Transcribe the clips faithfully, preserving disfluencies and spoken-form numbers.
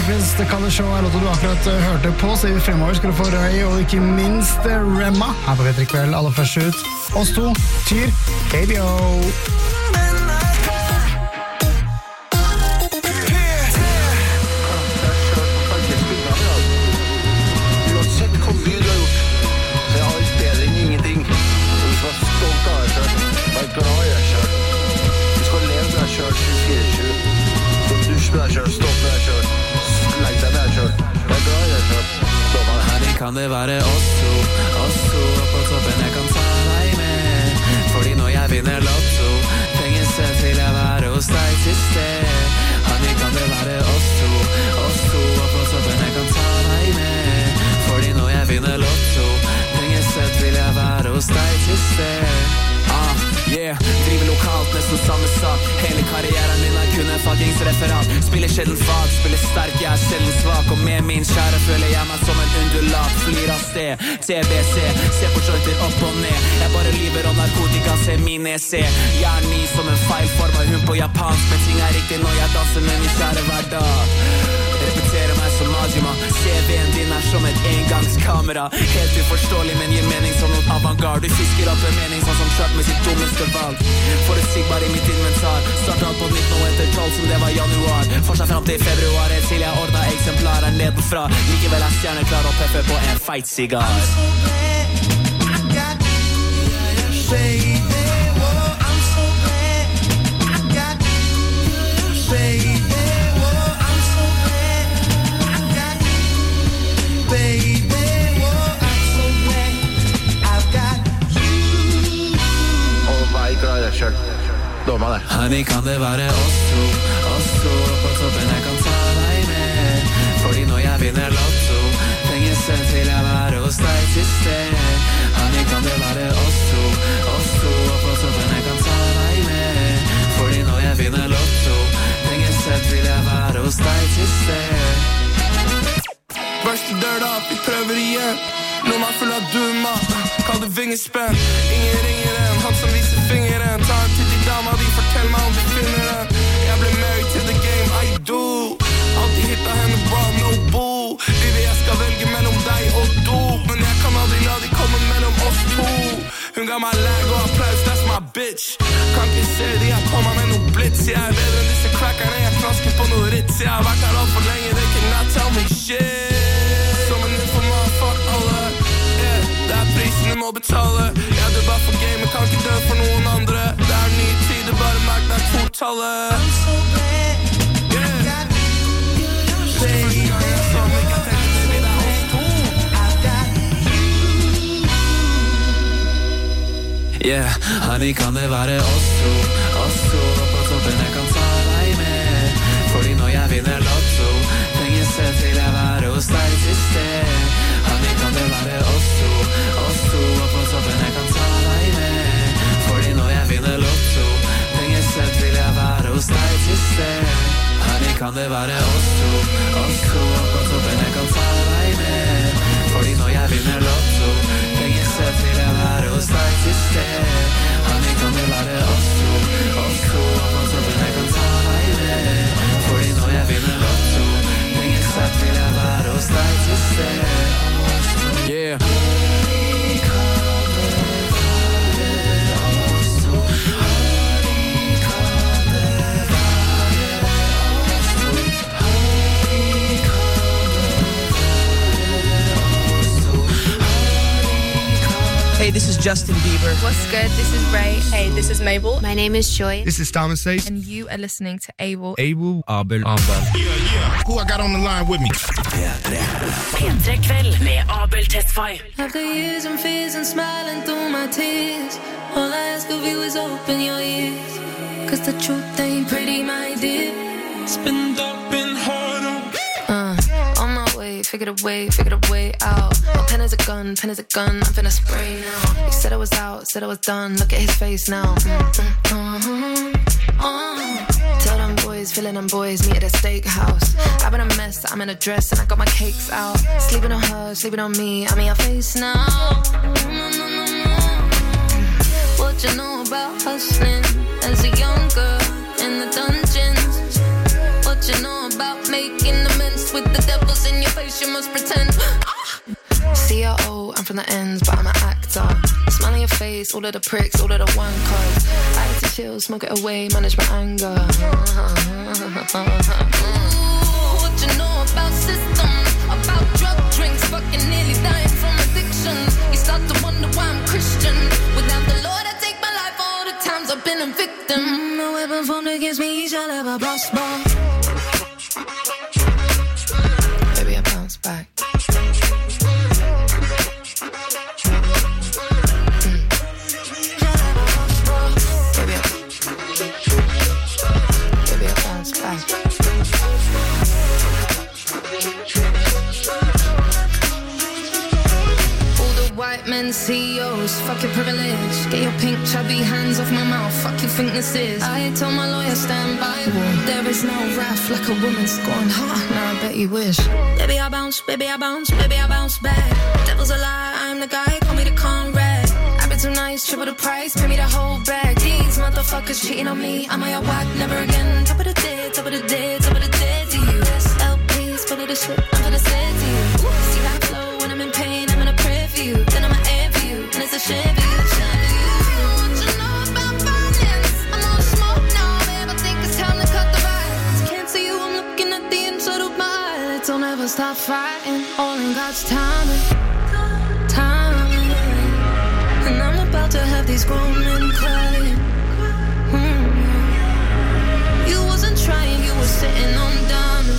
Purpose, The Color Show er låta du akkurat hørte på, så vi fremover skal du få Røy og ikke minst Remma her på P tre Kveld. Aller først ut, oss to, Tyr, K B O. Kan det være oss to, oss to på toppen jeg kan ta deg med fordi når jeg vinner lotto penger sett vil jeg være hos deg til sted Honey, kan det være oss to, oss to på toppen jeg kan ta deg med fordi når jeg vinner lotto penger sett vil jeg være hos deg til sted Ah, yeah, driver lokalt, nesten samme sak Hele karrieren min er kun en fagingsreferat Spiller sjelden fag, spiller sterk, jeg er sjelden svak Og med min kjære føler jeg meg som en undulat Flyr av sted, T B C, se på jointer opp og ned Jeg bare lyver om narkotika, se min E C Jeg er ny som en feilformet hun på japansk Men ting er riktig når jeg danser med min kjære hver dag Repeterer meg som Majima C V-en din er som et engangskamera Helt uforståelig, men gir mening som noen avantgarde Du fisker opp en mening sånn som Chuck med sitt dummeste valg Forutsigbar i mitt inventar Start alt på nytt nå etter tolv som det var januar Fortsatt frem til februar til jeg ordnet eksemplarer nedenfra Likevel er stjerner klar og pepper på en feit cigar I'm so glad I got you Baby, oh, I'm so glad I got you Baby Honey, kan det være oss to, oss to på toppen jeg kan ta deg med fordi når jeg vinner lotto penger sett vil jeg være hos deg til sted Honey, kan det være oss to, oss to på toppen jeg kan ta deg med fordi når jeg vinner lotto penger sett vil jeg være hos deg til sted Verste dør da, vi prøver igjen Nå man full av dumma Kall det vingespenn Ingen ringer en Han som viser fingeren Ta en titt i dama De fortell meg om de finner den Jeg ble married to the game I do Alltid hitta henne bra No boo Livet jeg skal velge mellom deg og do Men jeg kan aldri la de komme mellom oss to Hun ga meg lag og applaus That's my bitch Kan ikke se de har på meg med noe blitz Jeg er bedre enn disse crackerne Jeg knasker på noe ritz Jeg har vært her alt for lenge They cannot tell me shit Som en informant fuck alle Det er prisen du må betale Ja, du bare for game, kan ikke dø for noen andre Det er ny tid, det bare merk det er to-tallet I'm so glad yeah. I got you Baby, som ikke har tenkt det vil det oss to I got you Yeah, honey, kan det være oss to Oss to på toppen jeg kan ta deg med Fordi når jeg vinner lotto Penger sett vil jeg være hos deg til sted Honey, kan det være oss to Oss to på toppen jeg kan ta deg med Fordi når jeg vinner lotto Penger sett vil jeg være hos deg til sted Honey, kan det være oss to Oss to på toppen jeg kan ta deg med Fordi når jeg vinner lotto Penger sett vil jeg være hos deg til sted Honey, kan det være oss to Oss to på toppen jeg kan ta deg med Fordi når jeg vinner lotto Penger sett vil jeg være hos deg til sted Yeah Hey, this is Justin Bieber. What's good? This is Ray. Hey, this is Mabel. My name is Joy. This is Thomas Ace. And you are listening to Abel. Abel, Abel, Abel. Yeah, yeah. Who I got on the line with me? P tre Kveld med Abel Tesfaye. After years and fears and smiling through my tears, all I ask of you is open your ears. Cause the truth ain't pretty, my dear. Spin up in hard Uh, on my way, figured a way, figured a way out. My pen is a gun, pen is a gun, I'm finna spray now. He said I was out, said I was done, look at his face now. Mm-hmm. Uh, tell them boys, feeling them boys, meet at a steakhouse. I've been a mess, I'm in a dress and I got my cakes out. Sleeping on her, sleeping on me, I'm in your face now. No, no, no, no. What you know about hustling as a young girl in the dungeons? What you know about making amends with you must pretend. C R O, I'm from the ends, but I'm an actor. Smile on your face, all of the pricks, all of the wankers. I like to chill, smoke it away, manage my anger. Ooh, what you know about systems, about drug drinks, fucking nearly dying from addiction. You start to wonder why I'm Christian. Without the Lord, I take my life all the times I've been a victim. No weapon formed against me shall ever prosper. Baby, I bounce back. Men, C E Os, fuck your privilege. Get your pink chubby hands off my mouth. Fuck you think this is. I told my lawyer stand by. There is no wrath like a woman scorned. Huh, now I bet you wish. Baby I bounce, baby I bounce, baby I bounce back. Devil's a lie, I'm the guy, call me the Conrad. I've been too nice, triple the price, pay me the whole bag. These motherfuckers cheating on me, I'm on your whack, never again. Top of the dead, top of the dead, top of the dead to you. L Ps, full of the shit, I'm gonna say to you. See that flow when I'm in pain, I'm gonna pray for you. Then I'ma aim for you, and it's a shame for you, shame for you. What you know about violence? I'm on smoke now, babe, I think it's time to cut the violence. Can't see you, I'm looking at the inside of my eyes. Don't ever stop fighting, all in God's timing, timing. And I'm about to have these grown men crying. Mm. You wasn't trying, you were sitting on diamonds.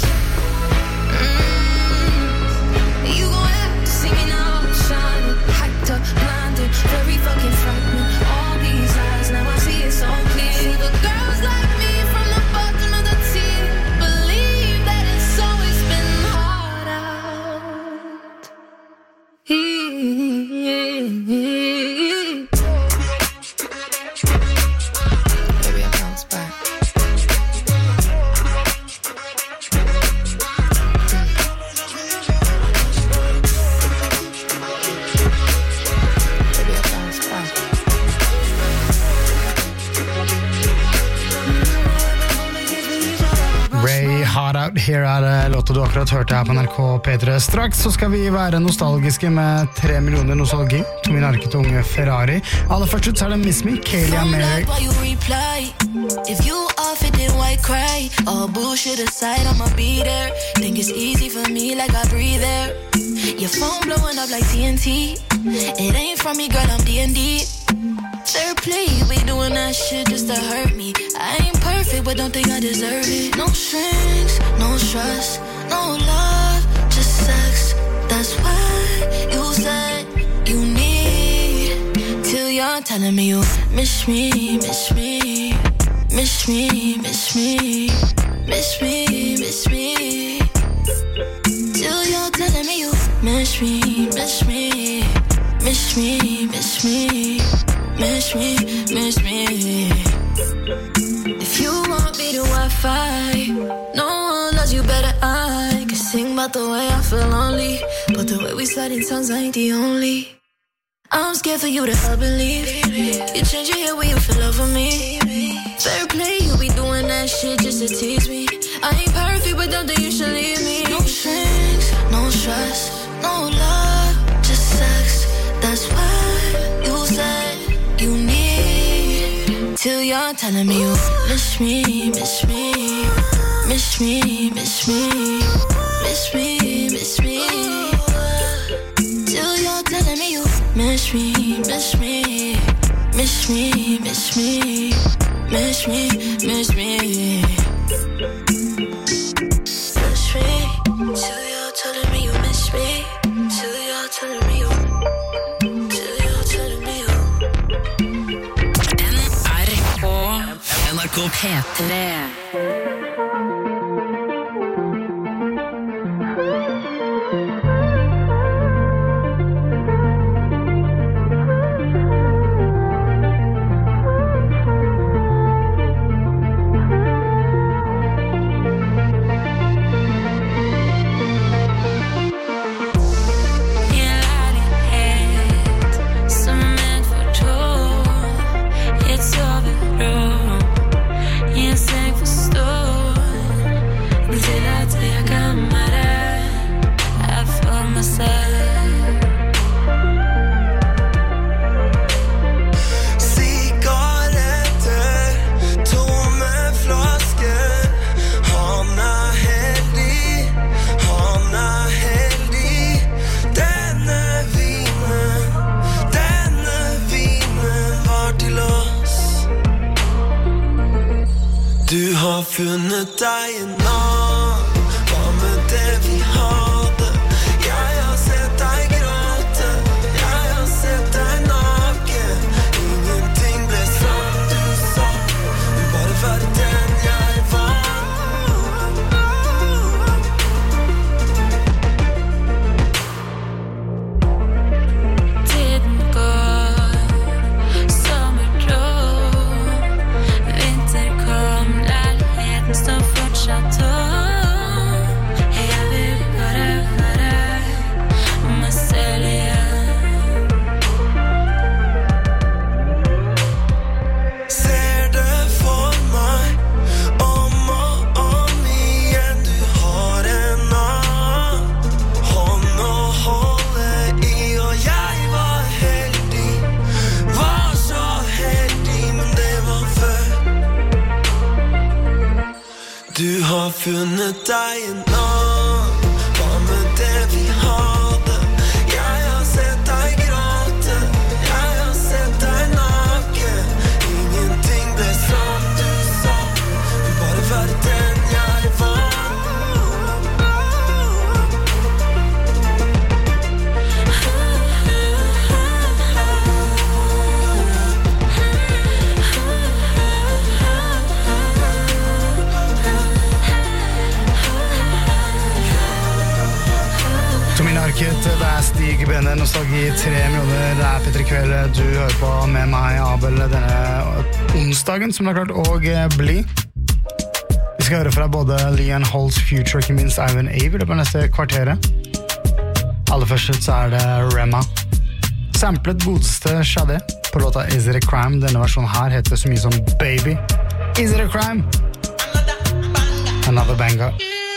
Mm. You gon' have to see me now, shining, hyped up, blinded, very fucking frightening. All these lies, now I see it so clear. See the girls like me from the bottom of the sea believe that it's always been hard out. Baby, I bounce back. Ray, Hard Out Here er låta du akkurat hørte her på N R K P tre. Straks så skal vi være nostalgiske med tre millioner nostalgi. Tommy Narket og unge Ferrari. Aller først ut så er det Miss Me, Kaylee og Mary. If you off it, then why cry? All bullshit aside, I'ma be there. Think it's easy for me like I breathe air. Your phone blowing up like T N T. It ain't from me, girl, I'm D and D. Third play, you be doing that shit just to hurt me. I ain't perfect, but don't think I deserve it. No strings, no stress, no love, just sex. That's what you said you need. Till you're telling me you miss me, miss me, miss me, miss me, miss me, miss me. Till you're telling me you miss me, miss me, miss me, miss me. Miss me, miss me. If you want me to Wi-Fi, no one loves you better. I can sing about the way I feel lonely, but the way we slide in tongues ain't the only. I'm scared for you to ever believe. You change your hair when you feel over me. Fair play, you be doing that shit just to tease me. I ain't perfect, but don't think you should leave me. No strings, no stress, no love, just sex. That's what you said you need. Till you're telling me you miss me, miss me, miss me, miss me, miss me, miss me. Till you're telling me you miss me, miss me, miss me, miss me, miss me, miss me. Miss me. Till you're telling me you miss me. Till you're telling me you. N R K P tre. It's over, you're safe for store. har funnet deg en annen. Hva med det vi hadde? Jeg har sett deg gråte. Jeg har sett deg naken. Ingenting ble som du sa. Bare være den jeg var. Du har funnet deg en annen. Hva med det vi hadde? Jeg har sett deg gråte. Jeg har sett deg naken. Ingenting ble som du sa. Bare være den jeg var. Det er Stig Bene, nostalgi tre millioner. Det er Petter Kveld du hører på med meg, Abel, denne onsdagen som det er klart å bli. Vi skal høre fra både Leon Holtz, Future og ikke minst Ivan Ave det på neste kvarteret. Aller først så er det Rema. Samplet godeste Shade på låta Is It A Crime. Denne versjonen her heter så mye som Baby. Is It A Crime? Another banger.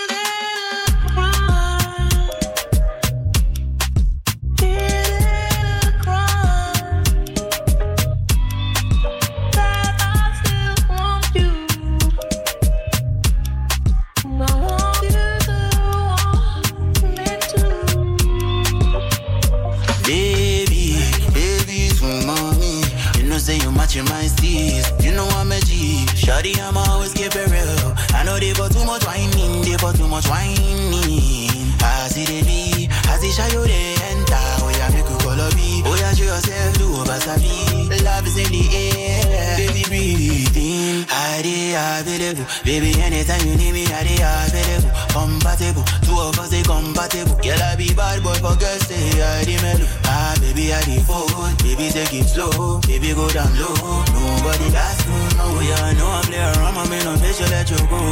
My steez, you know I'm a G. Shawty, I'm always keep it real. I know they got too much whining, they got too much whining. I see the be, I see Shayo they enter. Oh yeah, make you call a B. Oh yeah, show yourself, do a basabi. Love is in the air, baby breathing. I dey available, baby anytime you need me, I dey available. Compatible, two of us they compatible. Girl I be bad boy for girls say I dey mellow. Ah baby I dey forward, baby take it slow, baby go down low. Nobody got to know, yeah I know I play around, my man on bitch, let you go.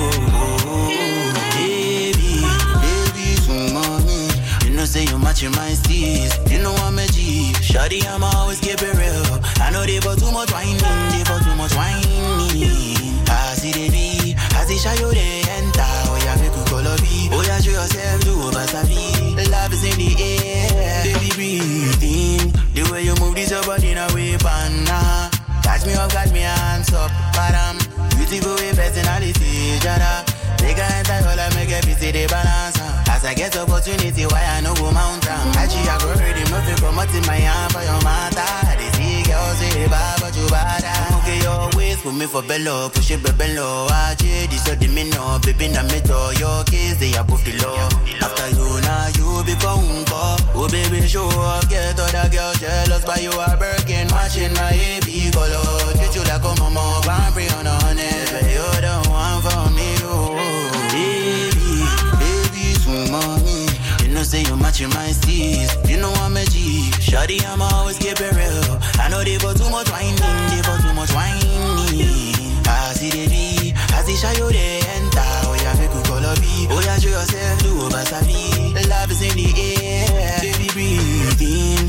Baby, baby so mommy, you know say you matching my steez. You know I'm a G, shawty I'm always keep it real. I know they got too much whining, they got too much whining. I see the B, I see Shayo they enter. Oh yeah, make you call a B. Oh yeah, show yourself, do a basabi. Love is in the air, baby breathing. The way you move this your body in a way, panna. Catch me up, got me hands up, param. Beautiful with personality, jada. Take a enter, all I make a busy the balance. As I get opportunity, why I know go mountain. Actually, I go ready, nothing come out in my hand for your matter. They see girls say, bad, but you bad. Okay, your waist, put me for bellow, push it bellow. I J, this or the minnow, baby, na me to your kids, they above the law. After you, now you become uncle. Oh, baby, show up, get other girls jealous, but you are Birkin, matching my A B color. Treat you like a mama, Grand Prix on a honey, but you're the one for me, oh. Baby, baby, so mommy, you know say you matching my steez. You know I'm a G, shawty I'm always keep it real. I know they got too much whining, they got too much whining. I see the B, I see Shayo they enter. Oh yeah, make you call a B. Oh yeah, show yourself, do a basabi. Love is in the air, baby breathing.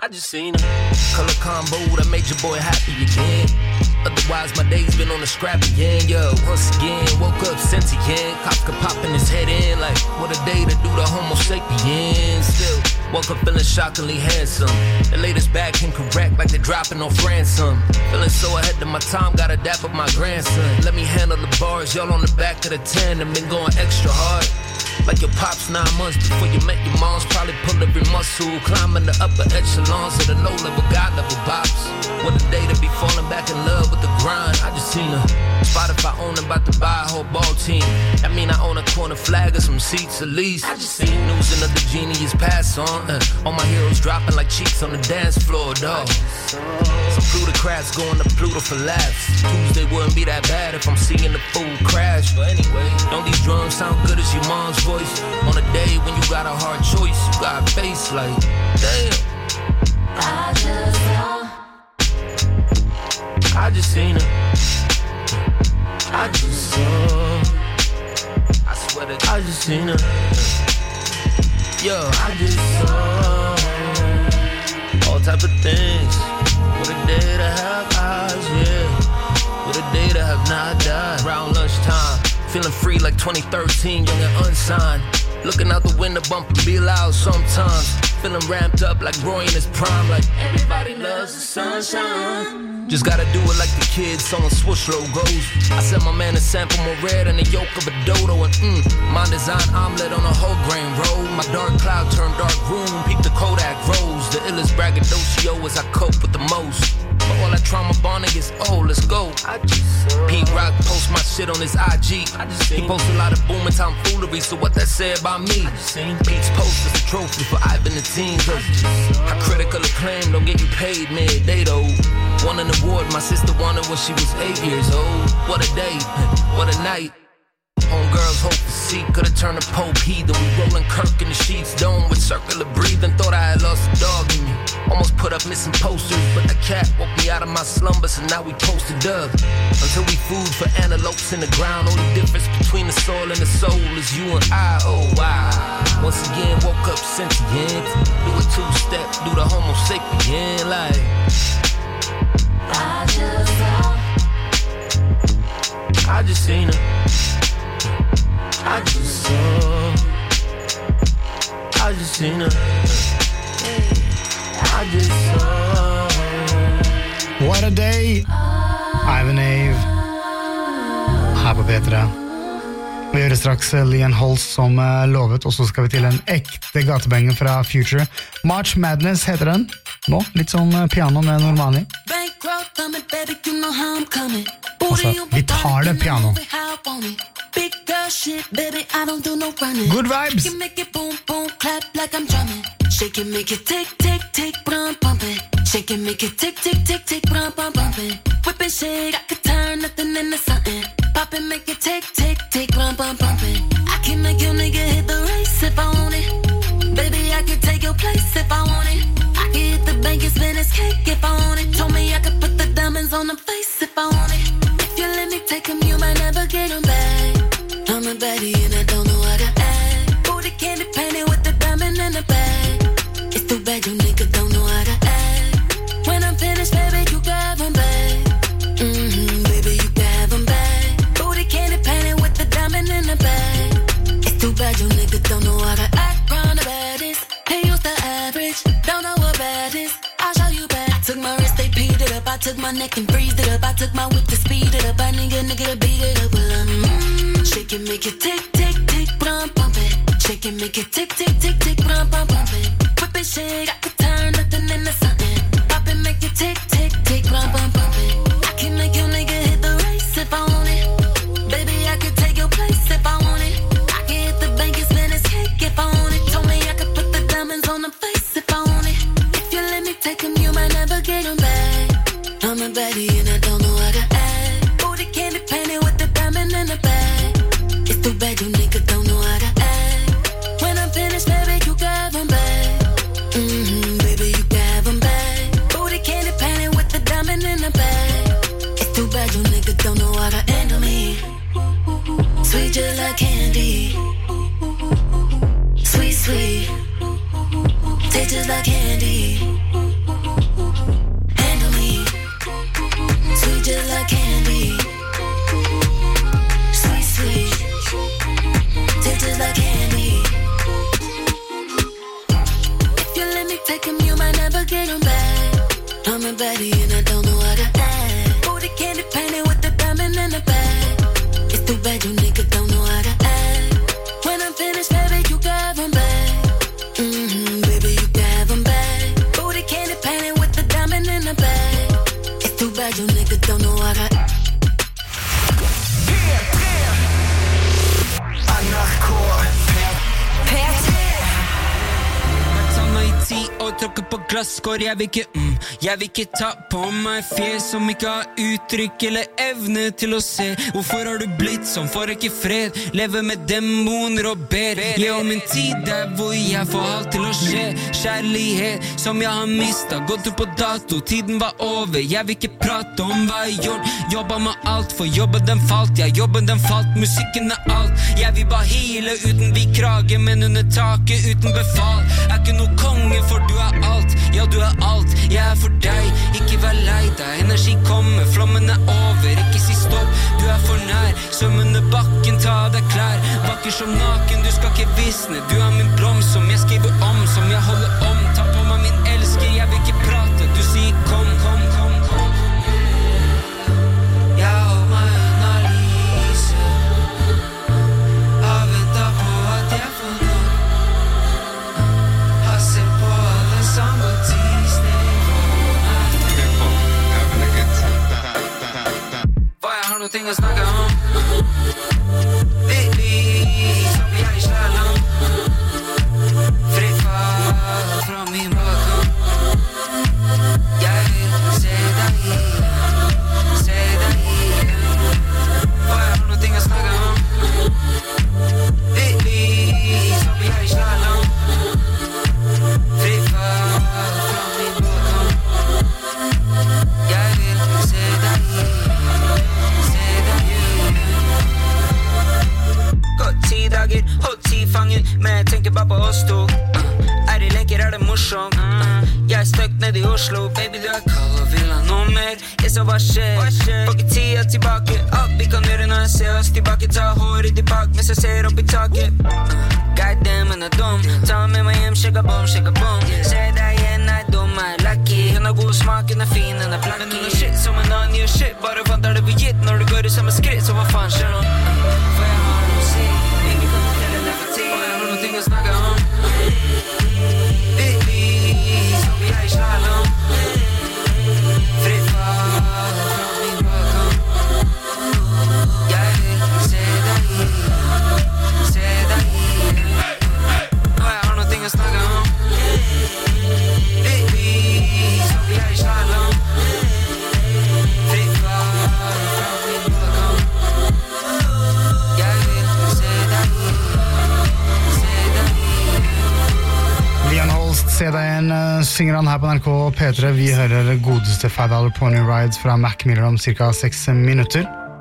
I just seen her. Color combo that made your boy happy again. Otherwise, my day's been on the scrap again, yo. Once again, woke up sentient. Kafka popping his head in like, what a day to do the homo sapiens. Still, woke up feeling shockingly handsome. The latest bag can correct like they're dropping off ransom. Feeling so ahead of my time, gotta dap up my grandson. Let me handle the bars, y'all on the back of the ten and been going extra hard. Like your pops nine months before you met your moms. Probably pull every muscle, climbing the upper echelons of the low level, God level bops. What a day to be falling back in love with the grind. I just seen her. Spotify own about to buy a whole ball team. I mean I own a corner flag or some seats at least. I just seen news another genie is passed on. Uh, all my heroes dropping like cheeks on the dance floor, dog. Some plutocrats going to Pluto for laughs. Tuesday wouldn't be that bad if I'm seeing the fool crash. But anyway, don't these drums sound good as your mom's voice? On a day when you got a hard choice, you got a face like, damn. I just saw. I just seen her. I just saw. I swear to God, I just seen her. Yo, I just saw all type of things. What a day to have eyes, yeah. What a day to have not died. Around lunchtime, feeling free like twenty thirteen, young and unsigned. Looking out the window, bumping be loud sometimes. Feeling ramped up like Roy in his prime. Like everybody loves the sunshine. Just gotta do it like the kids, someone swoosh logos. I sent my man a sample more red than the yolk of a dodo. And mm, my design omelet on a whole grain roll. My dark cloud turned dark room, peep the Kodak rose. The illest braggadocio as I cope with the most. But all that trauma bonding is, oh, let's go. I just Pete Rock post my shit on his I G. I just he posts a lot of boom and tomfoolery, so what that say about me? I just seen Pete's post is a trophy for Ivan the team. How critical acclaim don't get you paid midday though. Won an award my sister wanted when she was eight years old. What a day, what a night. Homegirls hope to see, could've turned a Pope heathen. We rolling Kirk in the sheets, dome with circular breathing. Thought I had lost a dog in me. Almost put up missing posters, but the cat woke me out of my slumber, so now we posted up. Until we food for antelopes in the ground. Only difference between the soil and the soul is you and I, oh wow. Once again, woke up sentient. Do a two-step, do the homo sapien like I just saw. I just seen her. I just saw. I just seen her. I just saw. What a day. Ivan Ave her på P tre. Vi gjør straks Lian Holst som lovet, og så skal vi til en ekte gatebanger fra Future. March Madness heter den. Nå, litt sånn piano med Normani. Altså, vi tar det piano. Big girl shit, baby, I don't do no running. Good vibes. You make it boom, boom, clap like I'm drumming. Shake it, make it tick, tick, tick, brum, bumping. Shake it, make it tick, tick, tick, tick, brum, bum, bumping. Whip and shake, I could turn nothing into something. Pop and make it tick, tick, tick, brum, bum, bumping. I can make your nigga hit the race if I want it. Baby, I could take your place if I want it. I could hit the bank and spin his cake if I want it. Told me I could put the diamonds on the face if I want it. If you let me take him, you might never get him back. I'm a baddie and I don't know how to act. Booty candy painted with the diamond in the bag. It's too bad you nigga don't know how to act. When I'm finished, baby, you can have him back. Mm-hmm, baby, you can have him back. Booty candy painted with the diamond in the bag. It's too bad you nigga don't know how to act. Round the baddest, he used to average. Don't know what bad is, I'll show you back. I took my wrist, they peed it up. I took my neck and freezed it up. I took my whip to speed it up. I nigga, nigga to beat it up. Well, I'm mm, shake it, make it tick, tick, tick, brum, pump it. Shake it, make it tick, tick, tick, tick, brum, pump, pump it. Whip and shake, I could turn nothing into something. Pop and make it tick, tick, tick, brum, pump, pump it. I can make your nigga hit the race if I want it. Baby, I could take your place if I want it. I can hit the bank and spin his cake if I want it. Told me I could put the diamonds on the face if I want it. If you let me take him, you might never get him back. I'm a baddie and I don't know how to act. Booty candy painted with the diamond in the bag. It's too bad you nigga don't know how to act. When I'm finished, baby, you can have him back. Take him, you might never get him back. I'm a baddie and I don't know how to act. Booty candy painted with the diamond in the back. It's too bad you nigga don't know how to act. When I'm finished, baby, you can have him back. Mm-hmm, baby, you can have him back. Booty candy painted with the diamond in the back. It's too bad you nigga don't know how to act. Og tråkke på glasskår, jeg vil ikke mm, jeg vil ikke ta på meg fjes som ikke har uttrykk eller evne til å se. Hvorfor har du blitt sånn, får ikke fred, lever med demoner og ber. Jeg om min tid der hvor jeg får alt til å skje. Kjærlighet som jeg har mistet, gått ut på dato, tiden var over. Jeg vil ikke prate om hva jeg gjort, jobba med alt, for jobben den falt. Ja, jobben den falt, musikken er alt. Jeg vil bare hile uten vi krage, men under taket uten befal. Er ikke noe konge, for du er alt, ja du er alt. Jeg er for deg, ikke vær lei deg. Energi kommer, flommen er over. Ikke si stopp, du er for nær. Som under bakken, ta av deg klær. Vakker som naken, du skal ikke visne. Du er min blomst som jeg skriver om, som jeg holder om. Ta på meg min elsker, jeg vil ikke prate. Du sier kom, kom, kom, kom. Jeg holder meg under lyset. Har ventet på at jeg får nå. Har sett på alle samme tidsnivå. Hva jeg har noe ting å snakke om. Litt liv som vi er i slalom. Fri fall fra min balkong. Jeg vil se deg igjen, se deg igjen. Hva jeg har noe ting å snakke om. Litt liv som vi er i slalom. Fri fall fra min balkong. Jeg vil se deg igjen, se deg igjen. Gått ti dager, holdt ti fanger, men jeg tenker bare på oss to. uh, Er i leker, er det morsom. uh, Jeg er støkt ned i Oslo, baby du er kald og vil ha noe mer. Jeg så hva skjer, får ikke tida tilbake. Alt vi kan gjøre når jeg ser oss tilbake. Ta håret tilbake mens jeg ser opp i taket. uh, God damn, hun er dum. Ta med meg hjem, shaka bom, shaka bom. Se deg igjen, er dum, er lucky. Hun har god smak, hun er fin, hun er blacky. Men hun er shit som en annen gjør shit. Bare vant er det vi gitt når du går i samme skritt. Så hva faen skjer nå? For jeg har noe å si. Ingen kan fortelle deg for tid. Og jeg har noe ting å snakke om. Litt liv som vi er i slalom. Fri fall fra min balkong. Jeg vil se deg igjen, se deg igjen. Og jeg har noe ting å snakke om. Litt liv som vi er i slalom. Fri fall fra min balkong. Jeg vil se deg igjen, se deg igjen. Leon Holst, se deg igjen, synger han her på N R K P tre. Vi hører godeste Five Dollar Pony Rides fra Mac Miller om cirka seks minutter.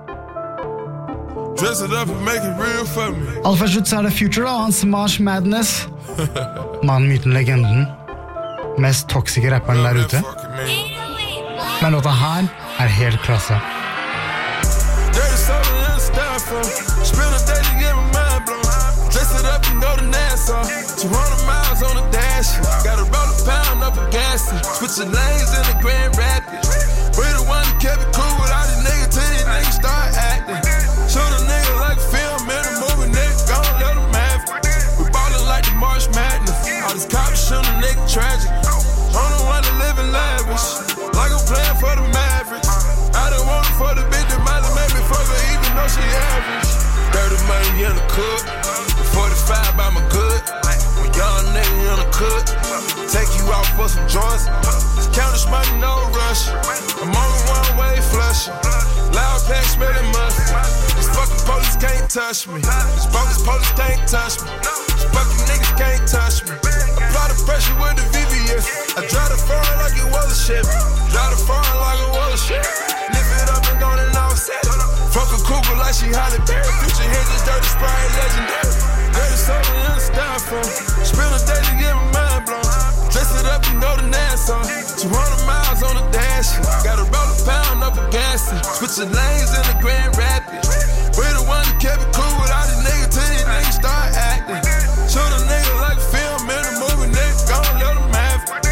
Dress it up and make it real for me. Aller først ut så er det Future og hans March Madness. Mannen, myten, legenden. Mest toxiske rapperen der ute. Men låta her er helt klasse. Dirty soda in the styrofoam. Spend a day to get my mind blown. Dress it up and go to Nassau. two hundred miles on the dash. Gotta roll a pound up a gas. Switching lanes in the Grand Rapids. We the one that kept it cool with all these niggas till these niggas start acting. Shoot a nigga like a film in a movie, nigga, gon' let them have it. We ballin' like the March Madness. All these cops shoot a nigga tragic. I'm the one that live in lavish, like I'm playing for the Mavericks. I done want it for the bitch that might have made me fuck her even though she average. thirty money in the cook, forty-five by my good. When young nigga in the cook, take you out for some joints. Count this money, no rush. I'm on the one-way flush. Loud pack smelling mustard. These fucking police can't touch me. These bogus police can't touch me. These fucking niggas can't touch me. Apply the pressure with the V V S. I drive the foreign like it was a Chevy. Drive the foreign like it was a Chevy. Lift it up and go and offset. Fuck a cougar like she Halle Berry. Future hits is dirty, Sprite legendary. Dirty soda in the styrofoam. Spend a day to get my mind blown. Dress it up and go to Nassau. two hundred miles on the dash. Gotta roll a pound up a gas. Switching lanes in the Grand Rapids. We the one that kept it cool with all these niggas till these niggas start acting. Shoot a nigga like a film in a movie, nigga, gon' let them have it.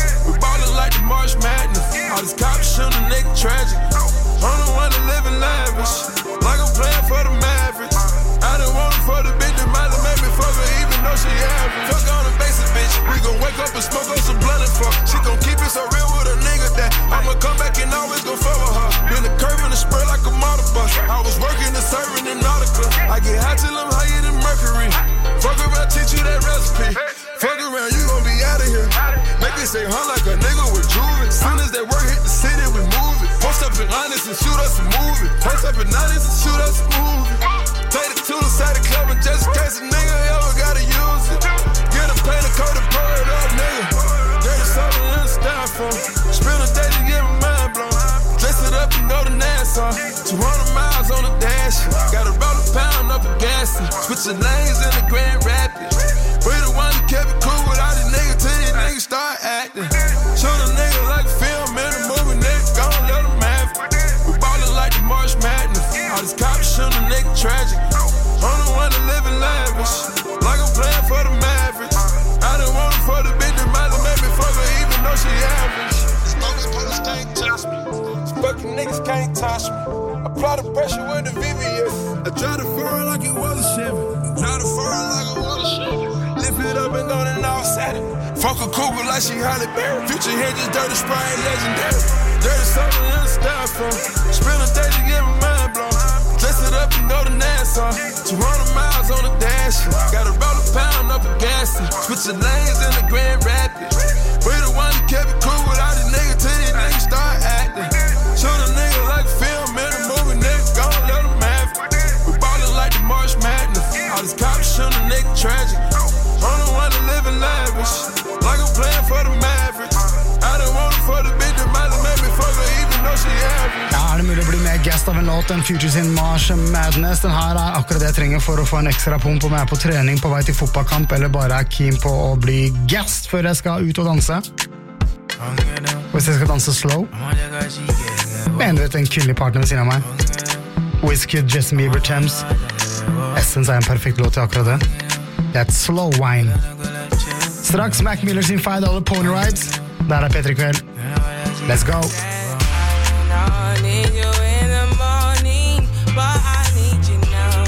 wake up and smoke up some blunt and fuck. She gon' keep it so real with a nigga that I'ma come back and always gon' fuck with her. Been the curve and the spur like a motor bus. I was working and serving in Nautica. I get high till I'm higher than Mercury. Fuck around, teach you that recipe. Fuck around, you gon' be out of here. Make it say huh like a nigga with jewelry. Soon as that work hit the city, we move it. Post up in honest and shoot us a movie. Post up in honest and shoot us a movie. Take it to the side of the club and just in case a nigga ever gotta use it. Get a paint, a coat, and pour it up, nigga. Dirty something in the styrofoam. Spend a day to get my mind blown. Dress it up and go to Nassau. two hundred miles on the dash. Got a roll a pound up a gas. Switching lanes in the Grand Rapids. We the one that kept it cool with all these niggas till these niggas start acting. Show the niggas like a film in a movie, niggas gon' let them have it. We ballin' like the March Madness. All these cops shoot a nigga tragic. I'm the one that live in lavish. Like I'm playing for the Mavericks. I done want her for the bitch that might have made me fuck her even though she average. As long as police can't touch me. Fucking niggas can't touch me. Apply the pressure with the V V S. I try to furrow like it was a Chevy. Try to furrow like it was a Chevy. Lift it up and go to offset it. Fuck a cougar like she Halle Berry. Future here just dirty spraying legendary. Dirty something in the styrofoam. Spend a day to get my mind blown. Dress it up and go to Nassau. two hundred miles on the dash. Got a roll a pound up a gas. Switching lanes in the Grand Rapids. We the one that kept it cool with all these niggas till these niggas start acting. Show the niggas like a film in a movie, niggas gon' let them have it. We ballin' like the March Madness. All these cops shoot a nigga tragic. I'm the one that live in lavish. Like I'm playing for the Mavericks. I done want her for the bitch that might have made me fuck her even though she average. Ja, er det mulig å bli med guest av en låt, en Future sin March Madness. Den her er akkurat det jeg trenger for å få en ekstra pump om jeg er på trening, på vei til fotballkamp, eller bare er keen på å bli guest før jeg skal ut og danse. Og hvis jeg skal danse slow, mener du at en kvinnelig partner ved siden av meg? Wizkid, Justin Bieber, Thames. Essence er en perfekt låt til akkurat det. That's slow wine. Straks Mac Miller sin five dollar pony rides. Der er Petter i kveld. Let's go. I need you in the morning, but I need you now.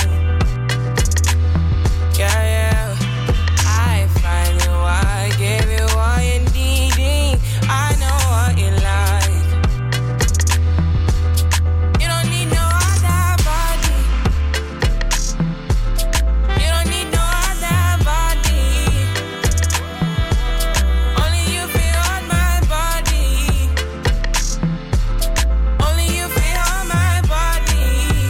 Yeah, yeah. I find you, I give you all you need. I know what you like. You don't need no other body. You don't need no other body. Only you feel on my body. Only you feel on my body.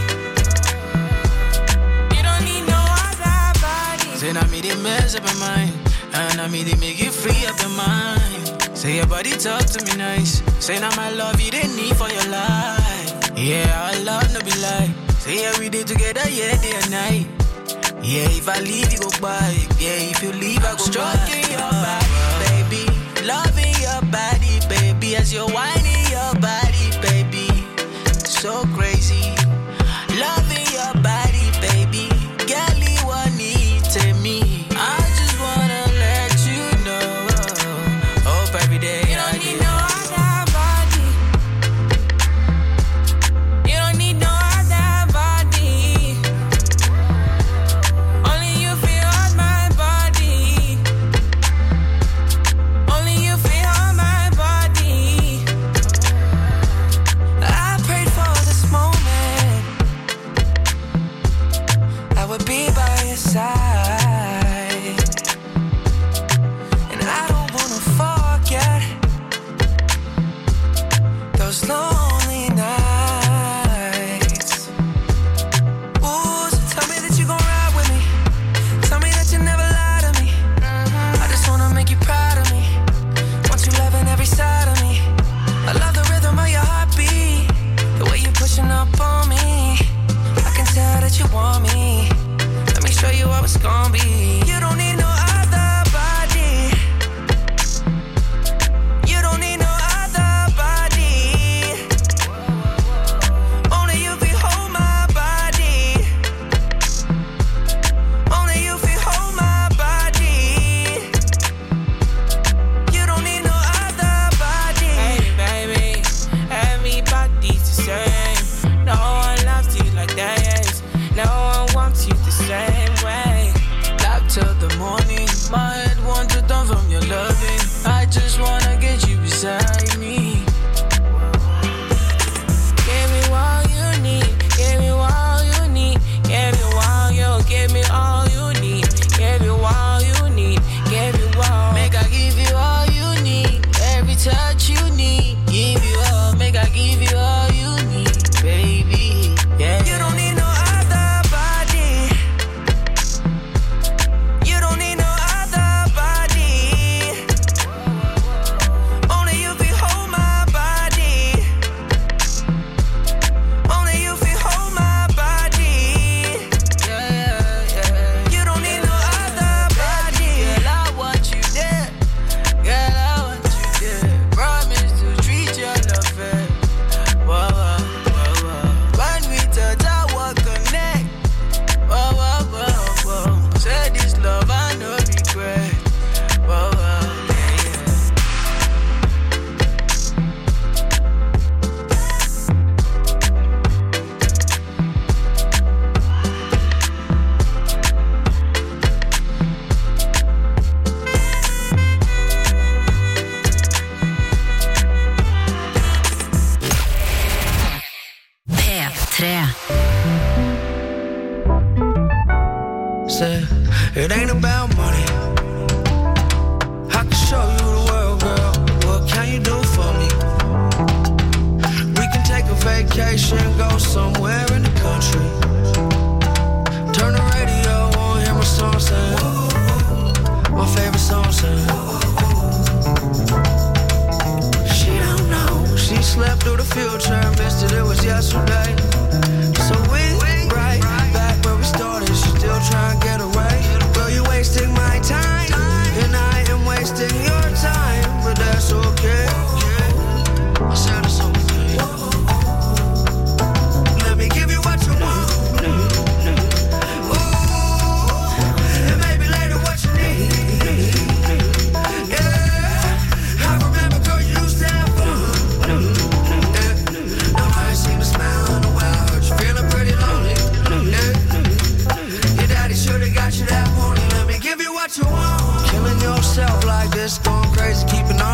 You don't need no other body. Say now me they mess up your mind, and now me they make you free up your mind. Say your body talk to me nice. Say now my love you didn't need for your life. Yeah, our love no be lie. Say yeah we did together, yeah day and night. Yeah, if I leave you go by. Yeah, if you leave I go stroking your body, baby. Loving your body, baby. As you're whining your body, baby. So crazy. Loving your body, baby. Girl, you want need to me. I just wanna let you know. Hope every day You don't need no other body. You don't need no other body. Only you feel on my body.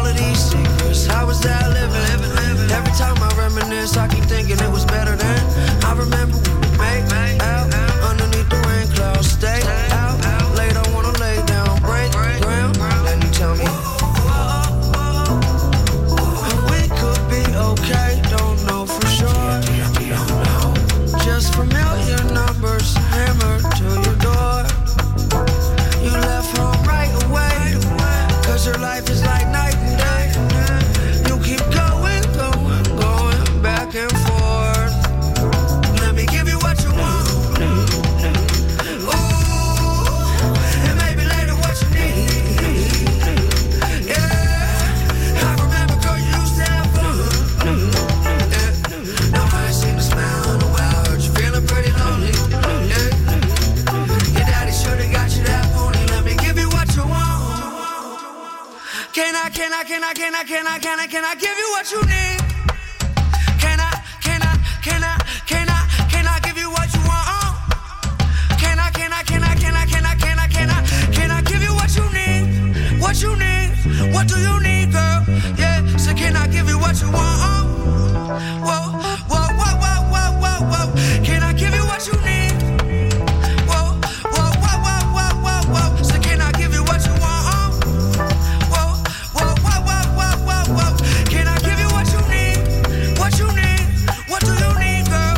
of these secrets. How was that living? living, living? Every time I reminisce, I keep thinking it was better than. I remember when we made out underneath the rain clouds. Stay out late, I wanna lay down, break ground. Then you tell me we could be okay. Don't know for sure. Just familiar numbers hammered to your door. You left home right away, cause your life is like night and day. You keep going, going, going back and forth. Let me give you what you want. Ooh, and maybe later what you need. Yeah, I remember girl you used to have fun. Yeah. Now I ain't seen a smile in a while. Heard you feeling pretty lonely. Yeah. Your daddy should've got you that pony. Let me give you what you want. Can I, can I, can I, can I, can I, can I, can I give you what you need? Can I, can I, can I, can I, can I give you what you want? Can I, can I, can I, can I, can I, can I, can I, can I give you what you need? What you need? What do you need, girl? Yeah, so can I give you what you want? Whoa, whoa, whoa, whoa, whoa, whoa, whoa. Can I give you what you need? Whoa, whoa, whoa, whoa, whoa, whoa, whoa. So can I give you what you want? Whoa, whoa, whoa, whoa, whoa, whoa, whoa. Can I give you what you need? What you need? What do you need, girl?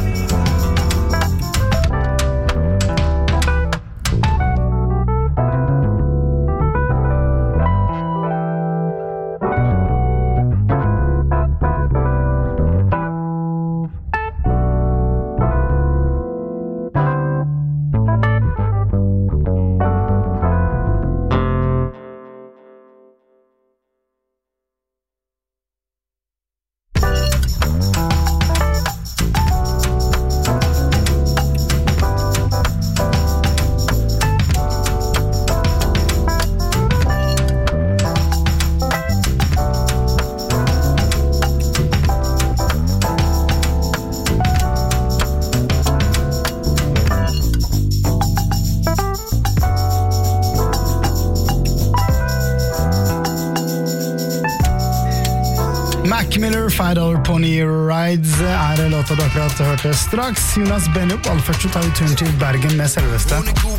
Mac Miller, Five Dollar Pony Rides er det låta du akkurat hørte straks. Jonas Benjup, aller først tar vi turen til Bergen med selveste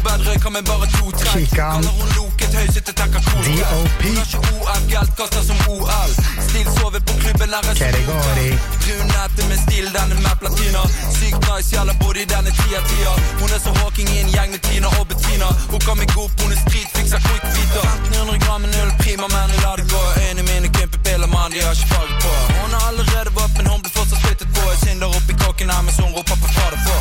Kikan D O P Kerigori Brunette med stil, den er med platina. Sykt nice, jævla body, den er tia tia. Hun er så hawking i en gjeng med Tina og Bettina. Hun kan meg god, hun er street, fikser quick feeder. femten hundre gram med null prima, men jeg lar det gå. Øynene mine kjempe piller, man, de har ikke farget på. Hun har allerede våpen, hun blir fortsatt spyttet på. Jeg synder opp i kokken her, mens hun roper på fader på.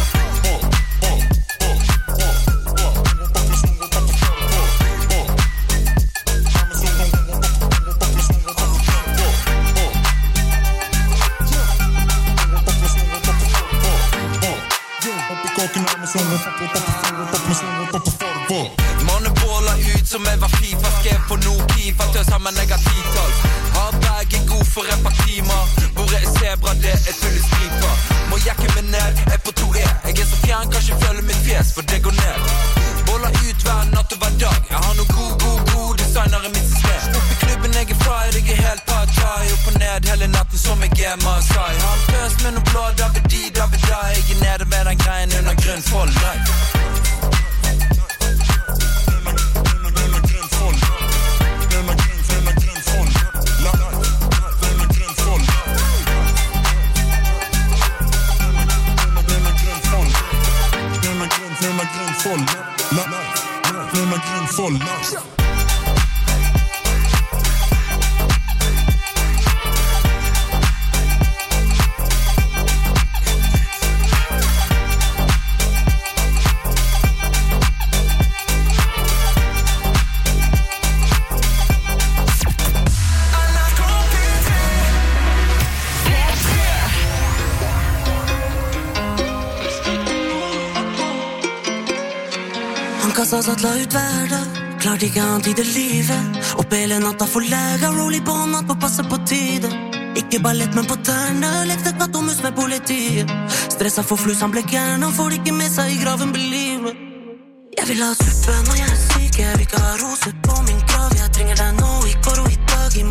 Månebåler ut som jeg var FIFA. Skrev på Nokia, tøs har man negativtall. Har bag er god for repatimer. Hvor er zebra, det er full i striper. Må jekke meg ned, jeg er på to E. Jeg er så fjern, kanskje føler mitt fjes, for det går ned. Boller ut hver natt og hver dag. Jeg har noe god, god, god designer i mitt system. Opp i klubben, jeg er fried, jeg er helt part-time. Opp og ned hele natten som jeg er Masai. Har en pøs med noe blå, Davidi, Davida. Jeg er nede med den greien under grunn for life. Kassa satt la ut hver dag. Klart ikke annet i det livet. Opp hele natta for lega. Roll i båndet på passe på tide. Ikke ballett, men på tærne. Lekte katt og mus med politiet. Stressa for flus, han ble gærn. Han får ikke med seg i graven, believe me. Jeg vil ha suppe når jeg er syk. Jeg vil ikke ha rose på min grav. Jeg trenger deg nå, i går og i dag. I morgen er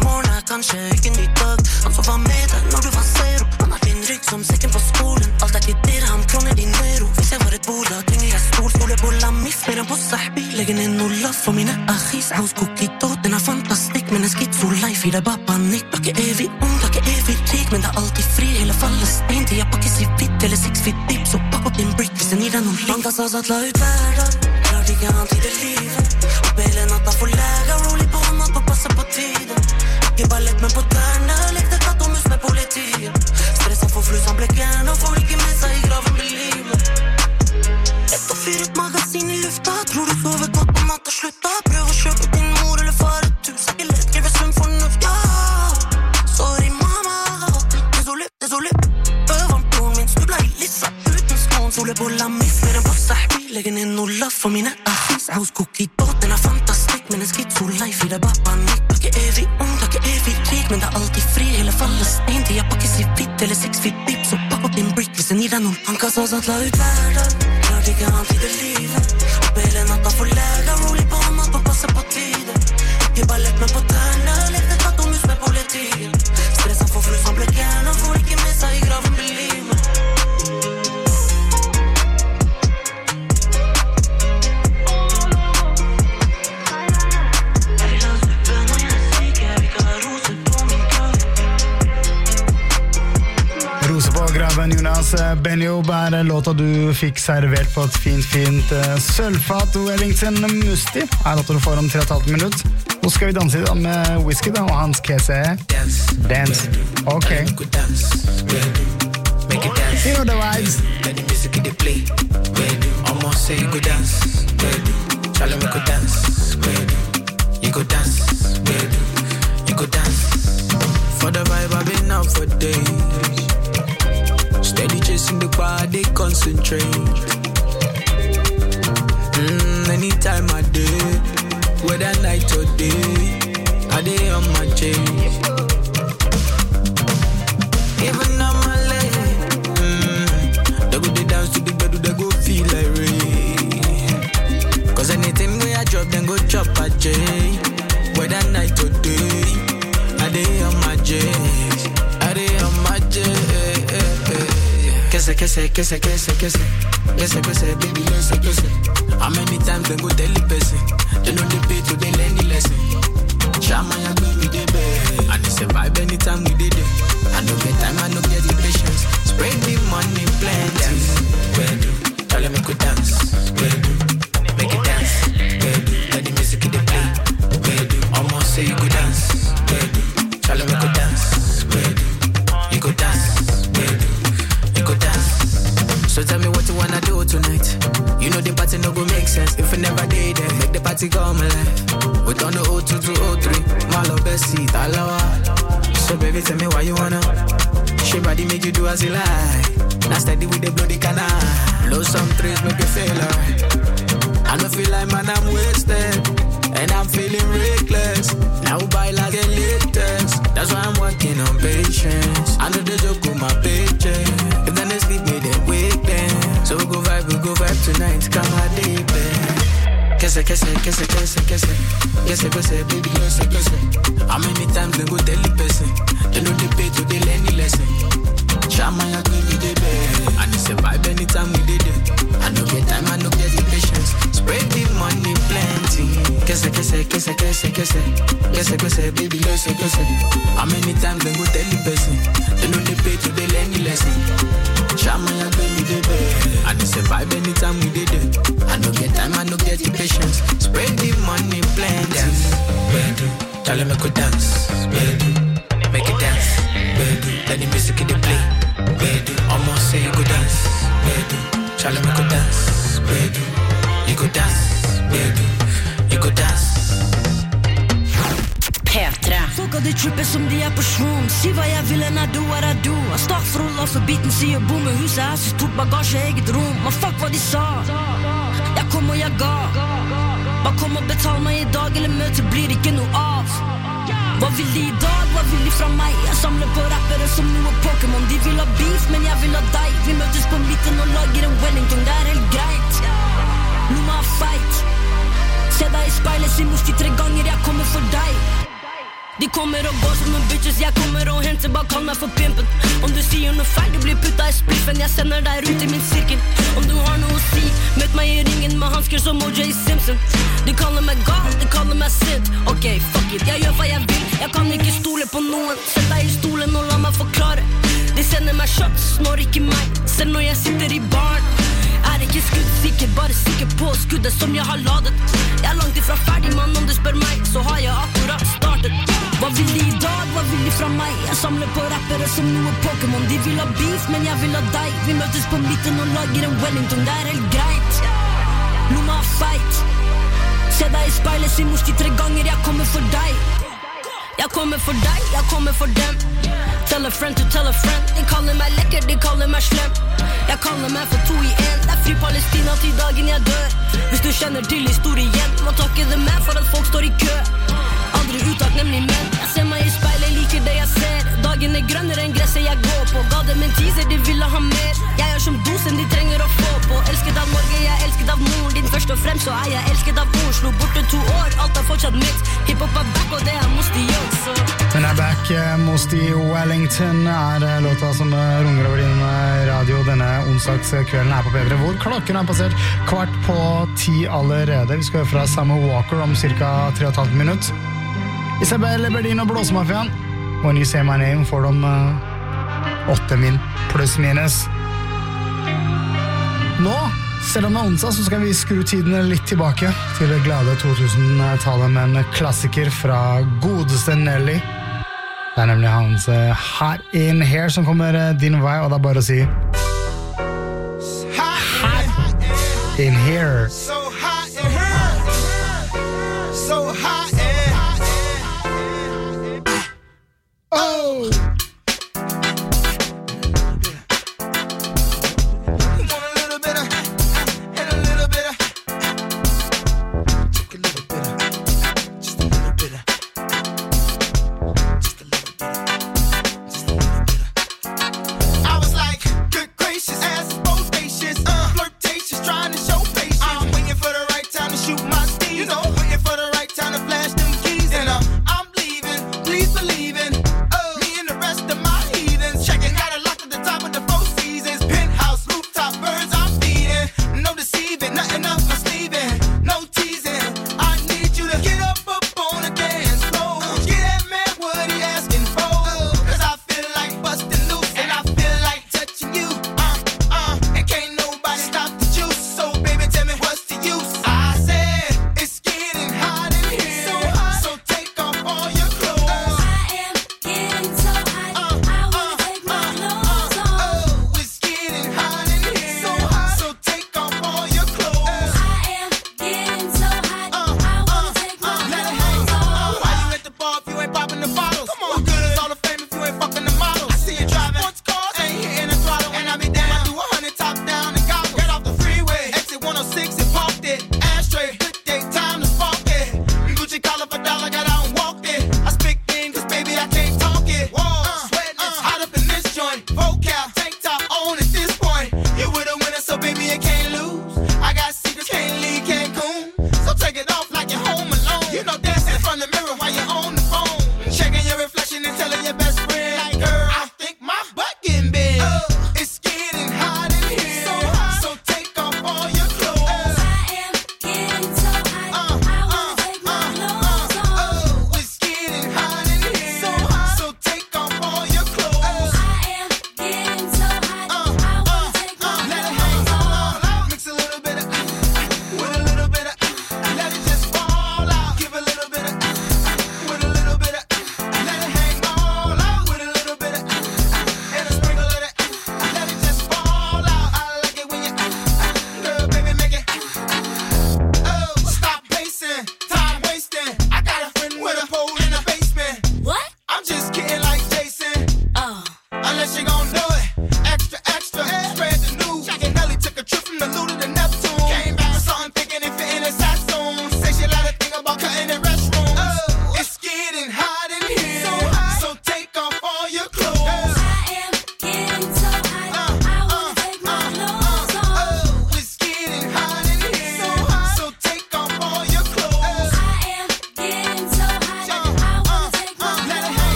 kanskje ikke en ny dag. Han som var med deg når du var zero. Han har din rygg som sekken på skolen. Alt er ikke dir, han kroner din nero. Hvis jeg var et bola, trenger jeg stol. Stole på lamif, mer enn på sahbi. Legger ned noe laff for mine achis. Hos kokito, den er fantastisk. Men en schizo-life i deg bare panikk. Du er ikke evig ung, du er ikke evig rik. Men det er alltid fri, hele fallet stein. De er pakkes i hvitt, eller six feet deep. Så pakk opp din brick, hvis den gir deg noe liv. Fantasat la ut hverdag. Klart ikke han til det livet. Opp hele natta for lega. Rolig på natt og passe på tiden. Ikke ballett, men på tærne. Lekte katt og mus med politiet. Stressa for flus, han ble gæren. Og får ikke med seg i graven med livet. Et og fyret magasin i lufta. Tror du sover godt på natta, slutta. Prøv å kjøpe din mor eller far et hus. Ikke lett, skriver sunn fornuft. Ja, sorry mamma. Det er så litt, det er så litt. Øvann broren min, snubla i lissa. Uten skån, sole på lamif. Mer enn på sahbi. Legger ned noe laff for mine achis. Hos kokito, den er fantastisk. Men en schizo-life i det bare panikk. Du er ikke evig ung, du er ikke evig rik. Men det er alltid fri, hele fallet stein. De er pakkes i hvitt, eller six feet deep. Så pakk opp din brick, hvis den gir deg noen. Han kan sånn la ut hverdag. Klart ikke han til det livet. Opp hele natta for lega. Rolig på natt og passe på tiden. Ikke ballett, men på tærne. Lekte katt og mus med politiet. Stressa for flus, han ble gæren. Og får ikke med seg i graven med livet. Graven Jonas Benjo bærer låta du fikk servert på et fint, fint uh, sølvfat. Wellington Musti er låta du får om tre og et halvt minutt. Nå skal vi danse i dag med Whisky da, og hans K C. Dance. Dance. Ok. You know the vibes. Let the music in the play. Almost say you go dance. Charlie make go dance. You go dance. You go dance. For the vibe I've been out for days. Steady chasing the body, concentrate. Mm, anytime I day, whether night or day, I day on my chase. Even on my leg, mm, they go they dance to the bed, they go feel like rain. Cause anything where I drop, then go chop a J. Whether night or day, I day on my chase. I day on my chase. Kese, kese, kese, kese, kese. Kese, kese, baby, kese, kese. How many times they go tell the person? They know the pay to they learn the lesson. Shama ya baby, they beg. And it's a vibe anytime we did it. I no get time, I no get the patience. Spread the money, plenty. Where do? Tell them I could dance. Where do? Make it dance. Where do? Let the music in the play. Where do? Almost say you could dance. Where do? Tell them I could dance. Where do? You could dance. Where do? So tell me what you wanna do tonight. You know the party no go make sense if you never did it. Make the party come alive. We done the oh two to oh three. Malo Bessie, Talawa. So baby tell me why you wanna. She body make you do as you like. Now steady with the bloody canal. Blow some trees make you feel alright. I don't feel like man I'm wasted. And I'm feeling reckless. Now buy like a latest. That's why I'm working on patience. I know the joke with my paycheck. If then they sleep me, they wake them. So we go vibe, we go vibe tonight. Come on, deep Kese, kese, kese, kese, kese. Kese, kese, baby, kese, kese. How many times they go tell the person? They know they pay to they learn the lesson. Shama ya baby, they beg. And it's a vibe anytime we did it. I no get time, I no get the patience. Spread the money plenty. Kese, kese, kese, kese, kese. Kese, kese, baby, kese, kese. How many times they go tell the person? They know they pay to they learn the lesson. Shama ya baby, they beg. And it's a vibe anytime we did it. I no get time, I no get the patience. Spread the money plenty. Dance, bedu. Tell them I could dance, bedu. Make it dance, bedu. Let the music in the play, bedu. Almost say you go dance, bedu. Tell them I could dance, bedu. You go dance, bedu. You go dance. P tre. Folk av de tripper som de er på shroom. Si hva jeg vil enn I do what I do. Astaghfirullah for biten sier boom. Huset er så stort, bagasje eget rom. Men fuck hva de sa. Jeg kom og jeg ga. Bare kom og betal meg I dag, eller møte blir ikke noe av. Hva vil de I dag, hva vil de fra meg? Jeg samler på rappere som noe Pokémon. De vil ha beef, men jeg vil ha deg. Vi møtes på midten og lager en Wellington. Det er helt greit. Nå må jeg fight. Se deg I speilet, si musti tre ganger, jeg kommer for deg. De kommer og går som en bitches, jeg kommer og henter, bare kall meg for pimpen. Om du sier noe feil, du blir putta i spliffen, jeg sender deg rundt i min sirkel. Om du har noe å si, møt meg i ringen med hansker som O J Simpson. De kaller meg gal, de kaller meg sint. Ok, fuck it, jeg gjør hva jeg vil, jeg kan ikke stole på noen. Sett deg i stolen og la meg forklare. De sender meg shots, når ikke meg, selv når jeg sitter i baren. Er ikke skuddsikker, bare sikker på skuddet som jeg har ladet. Jeg er langt ifra ferdig, mann, om du spør meg, så har jeg akkurat startet. Hva vil de i dag, hva vil de fra meg? Jeg samler på rappere som noe Pokémon. De vil ha beef, men jeg vil ha deg. Vi møtes på midten og lager en Wellington, det er helt greit. Lomma er feit. Se deg i speilet, si morski tre ganger, jeg kommer for deg. Jeg kommer for deg, jeg kommer for dem. Tell a friend to tell a friend. De kaller meg lekker, de kaller meg slem. Jeg kaller meg for to i en. Det er fri Palestina til dagen jeg dør. Hvis du kjenner til historien, må takke det med for at folk står i kø. Aldri utakknemlig menn. Jeg ser meg i speilet, liker det jeg ser. Dagen er grønnere enn gresset jeg går på. Ga dem en teaser, de ville ha mer. Jeg er som dosen de trenger å få på. Elsket av Norge, jeg er elsket av moren din. Først og fremst så er jeg elsket av Oslo. Borte to år, alt er fortsatt mitt. Hiphop er back, og det er Mosti Young, så Men er back, Mosti Wellington er låta som runger over din radio denne onsdagskvelden her på P tre, hvor klokken er passert kvart på ti allerede. Vi skal høre fra Summer Walker om cirka tre og et halvt minutt. Isabel Berdin og Blåsemafiaen. When You Say My Name får de uh, åtte min pluss minus. Nå, selv om det er onsdag, så skal vi skru tiden litt tilbake til det glade to-tusen-tallet med en klassiker fra godeste Nelly. Det er nemlig hans uh, Hot In Here som kommer uh, din vei, og det er bare å si Hot In Here. So hot in here. So hot in Oh! Trying to show patience. I'm waiting for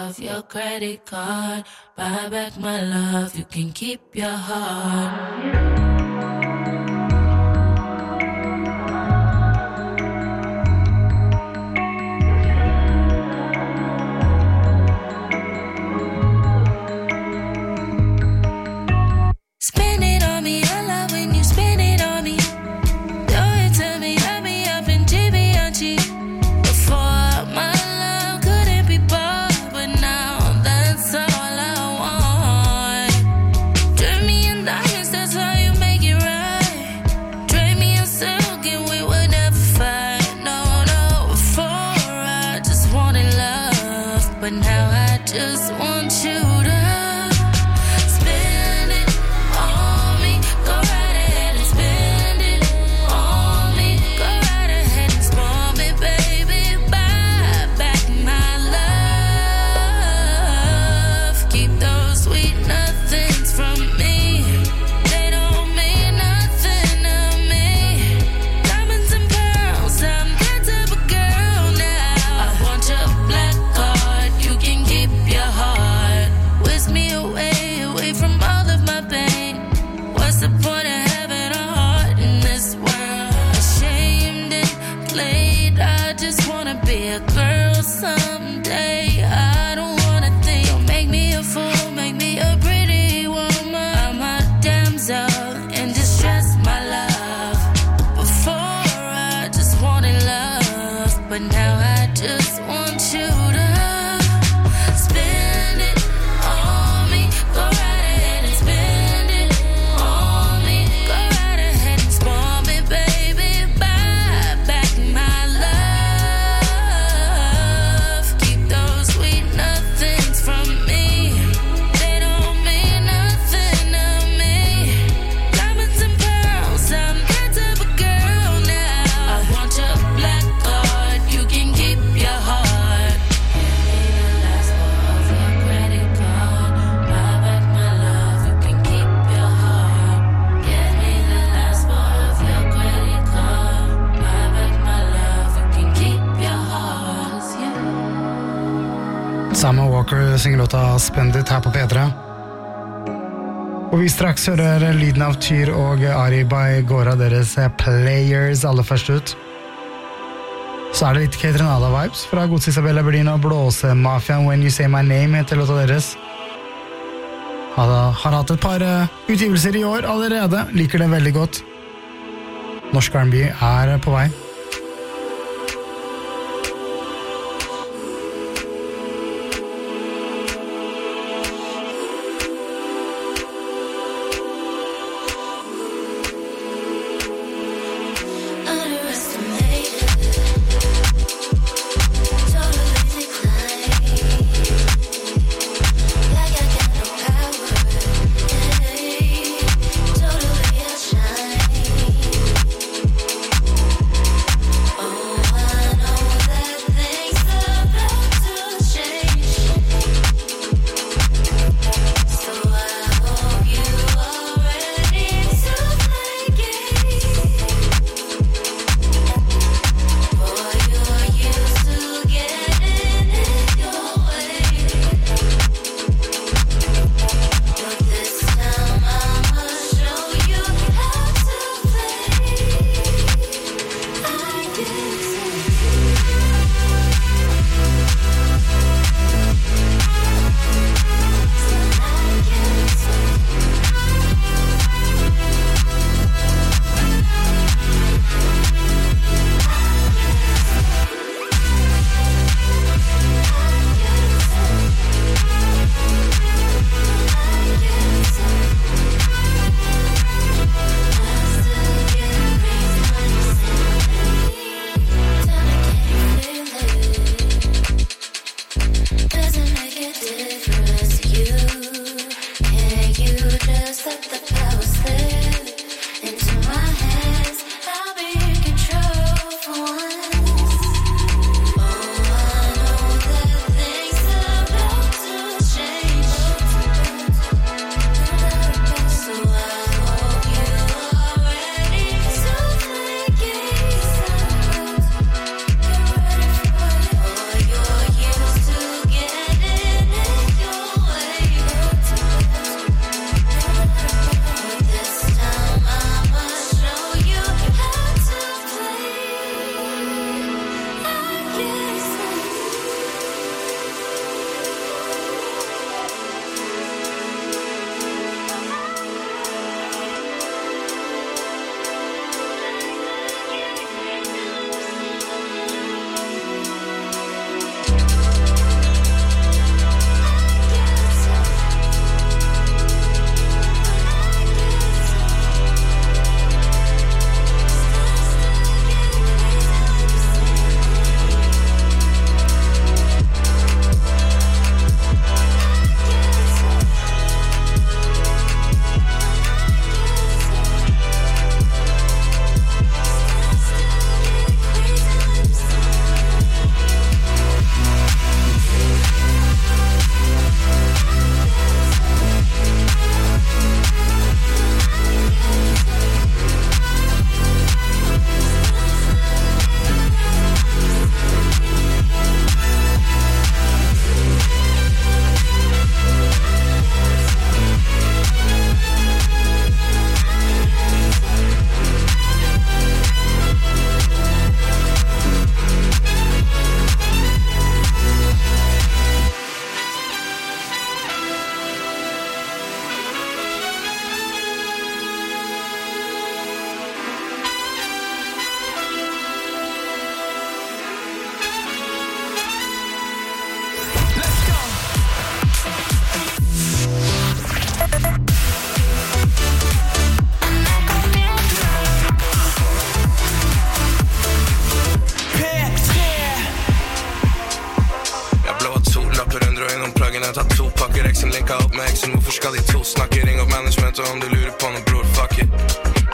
of your credit card. Buy back my love, you can keep your heart. But now I just want you to spend it on me. Go right ahead and spend it on me. Go right ahead and spoil me, baby. Buy back my love. Keep those sweet nothings from me. They don't mean nothing to me. Diamonds and pearls, I'm that type of girl now. I want your black card. You can keep your heart. Whisk me away, away from all of my pain. What's the point of having a heart in this world? Ashamed and played. I just wanna be a girl someday. I don't wanna think. Don't make me a fool, make me a pretty woman. I'm a damsel in distress, my love. Before I just wanted love, but now I just want you to spend it on me. Go right ahead and spend it on me. Go right ahead and spoil me, baby. Buy back my love. Keep those sweet nothings from me. They don't mean nothing to me. Diamonds and pearls, I'm that type of girl now. I want your black card. You can keep your heart. Give me the last four of your credit card. Buy back my love. You can keep your heart. Give me the last four of your credit card. Buy back my love. You can keep your heart. Yeah. Summer Walker synger låta Spend It her på P tre. Og vi straks hører lyden av Tyr og Ari by Gårda, deres Players aller først ut. Så er det litt Kate Renata-vibes fra Godse Isabella Berlin og Blåse Mafiaen. When You Say My Name heter låta deres. Har, har hatt et par uh, utgivelser i år allerede, liker det veldig godt. Norsk R and B er på vei. Totally outshine.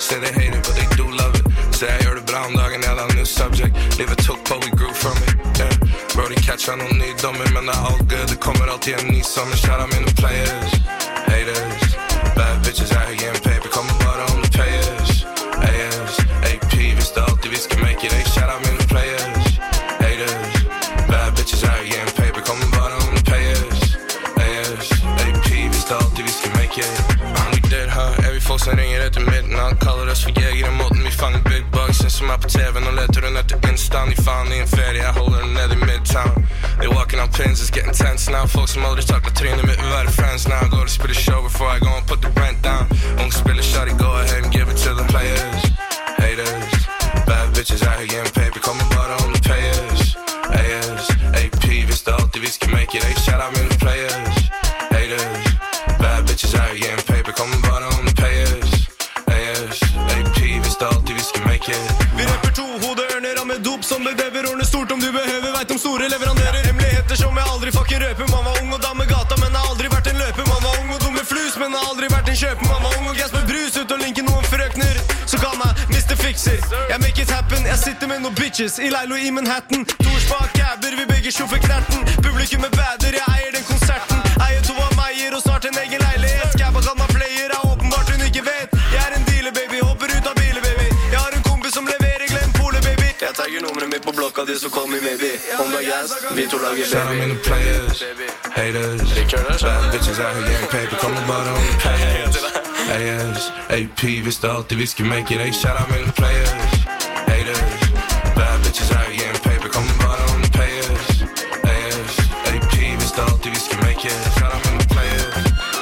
say they hate it, but they do love it. Say jeg gjør det bra om dagen, jeg da new subject. Livet tok på, we grew from it, yeah. Brody catcha noen nye dommer, men det er all good. Det kommer alltid en ny sommer, shout out mine players. Haters, bad bitches out here getting paper, kommer bare om the payers. A S, A P, hvis det alltid vi skal make it, hey, shout out mine players. Haters, bad bitches out here getting paper, kommer bare om the payers. A S, A P, hvis det alltid vi skal make it. We did, huh? Every folk som ringer etter midten, kaller oss for jeger i måten vi fanger big bugs. Synes som er på T V, nå leter hun etter instant. De faen i en ferie, jeg holder den ned i midtown. They walking on pins, it's getting tense now. Folk som aldri takler trynet mitt vil være friends now. Går og spiller show before I go and put the rent down. Ung spiller shawty, go ahead and give it to the players. Haters, bad bitches out here getting paper, kommer bare om the payers. A S, A P, hvis det alltid vi skal make it, hey, shout out mine players. Haters, bad bitches out here getting paper, kommer bare om the payers. A S, A P, hvis det alltid vi skal make it. Vi rapper to hodeørner av med dop som bedever ordene stort om du behøver, vet om store leveranderer. Hemmeligheter som jeg aldri fucking røper. Man var ung og dame gata, men har aldri vært en løper. Man var ung og dum med flus, men har aldri vært en kjøper. Man var ung og gass med brus ut og linke noen frøkner. Så kall meg mister Fixer. Jeg make it happen, jeg sitter med noen bitches i Leilo i Manhattan. Torsbak gabber, vi begge sjoffer knerten. Publikum er bader, jeg eier den konserten. Eier to av meier og snart en egen leilighet. Gabba kan meg player, er åpenbart hun ikke vet. Jeg er en dealer, baby, hopper ut av biler, baby. Jeg har en kompis som leverer glem pole, baby. Jeg tagger nummeret mitt på blokka di, så call me maybe. Om det er gas, vi to lager baby. Shout out mine players, haters, bad bitches out here getting paper, kommer bare om the payers. A S, A P, hvis det alltid vi skal make it, hey, shout out mine players. Haters, bad bitches out here getting paper, kommer bare om the payers. A S, A P, hvis det alltid vi skal make it, shout out mine players.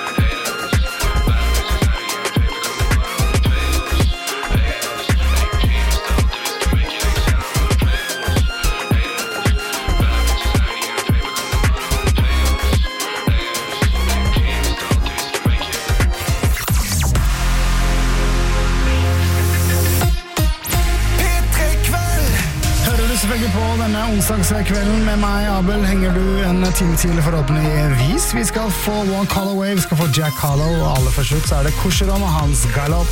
Selvfølgelig på denne onsdagskvelden med meg, Abel, henger du en time tidlig forhåpentligvis. Vi skal få One Call Away, vi skal få Jack Harlow, og aller først ut så er det Korsero med hans Galopp.